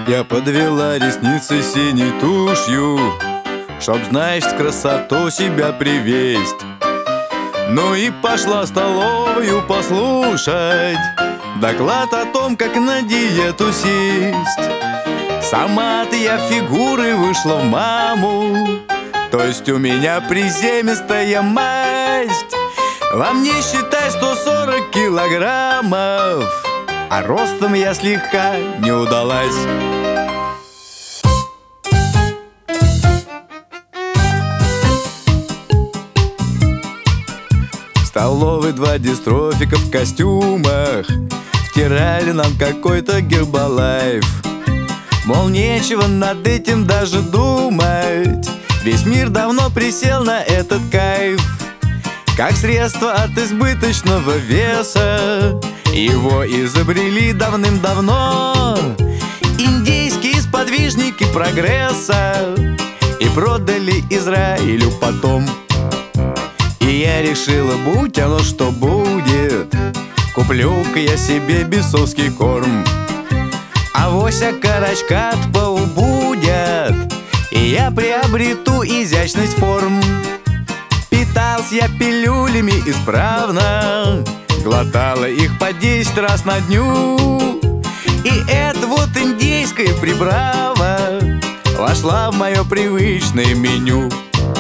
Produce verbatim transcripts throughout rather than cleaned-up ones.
Я подвела ресницы синей тушью, чтоб, знаешь, с красоту себя привесть. Ну и пошла в столовую послушать доклад о том, как на диету сесть. Сама-то я фигурой вышла в маму, то есть у меня приземистая масть. Во мне, считай, сто сорок килограммов, а ростом я слегка не удалась. В столовой два дистрофика в костюмах втирали нам какой-то гербалайф. Мол, нечего над этим даже думать, весь мир давно присел на этот кайф. Как средство от избыточного веса его изобрели давным-давно индейские сподвижники прогресса и продали Израилю потом. И я решила, будь оно что будет, куплю-ка я себе бесовский корм. Авось окорочка от поубудет, и я приобрету изящность форм. Питался я пилюлями исправно, глотала их по десять раз на дню. И эта вот индейская приправа вошла в мое привычное меню.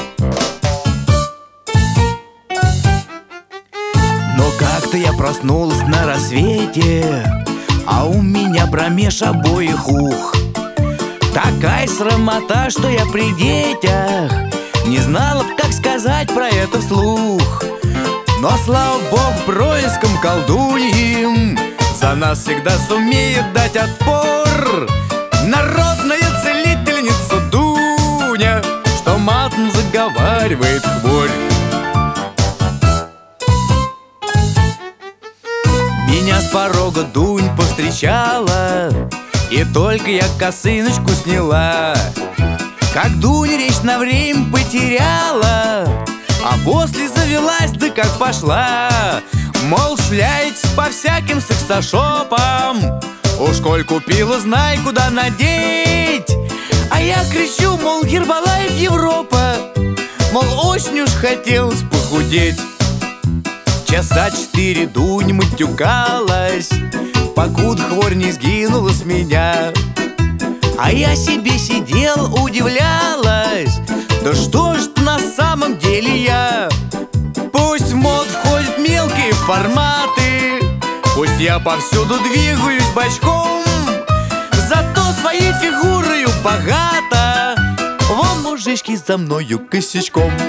Но как-то я проснулась на рассвете, а у меня промеж обоих ух такая срамота, что я при детях не знала б, как сказать про это вслух. Но, слава богу, происком колдуньим за нас всегда сумеет дать отпор народная целительница Дуня, что матом заговаривает хворь. Меня с порога Дунь повстречала, и только я косыночку сняла, как Дуня речь на время потеряла, а после завелась, да как пошла. Мол, шляетесь по всяким сексошопам, уж коль купила, знай, куда надеть. А я кричу, мол, Гербалайф Европа, мол, очень уж хотелось похудеть. Часа четыре Дунь матюкалась, покуда хворь не сгинула с меня. А я себе сидел, удивлялась, да что ж на самом деле я? Пусть в мод входят мелкие форматы, пусть я повсюду двигаюсь бочком, зато своей фигурою богата вон мужички за мною косячком.